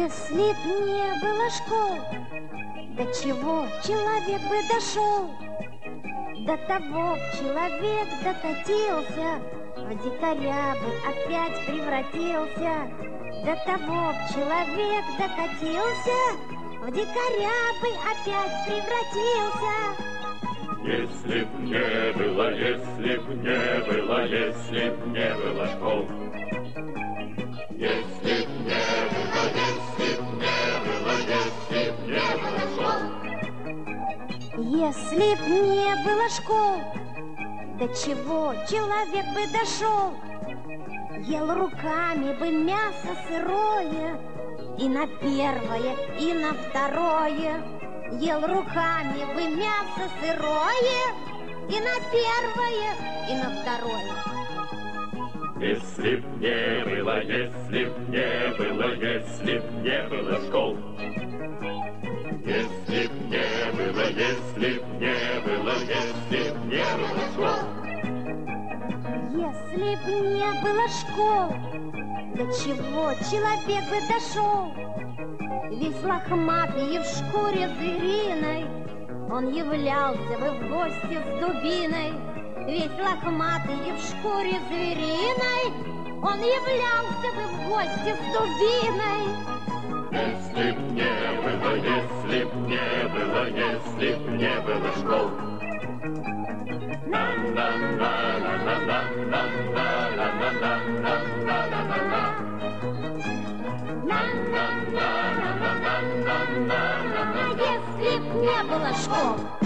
Если б не было школ, до чего человек бы дошел? До того человек докатился, в дикаря бы опять превратился. До того человек докатился, в дикаря бы опять превратился. Если б не было, если б не было, если б не было школ. Если б не было, если б не было, если б не было школ. Если б не было школ, до чего человек бы дошел? Ел руками бы мясо сырое, и на первое, и на второе. Ел руками бы мясо сырое, и на первое, и на второе. Если б не было, если б не было, если б не было школ. Если б не было, если б не было, если б не было школ. Если б не было школ, до чего человек бы дошел? Весь лохматый и в шкуре звериной, он являлся бы в гости с дубиной. Весь лохматый и в шкуре звериной, он являлся бы в гости с дубиной. Если б не было, если б не было, если б не было школ. Если б не было школ.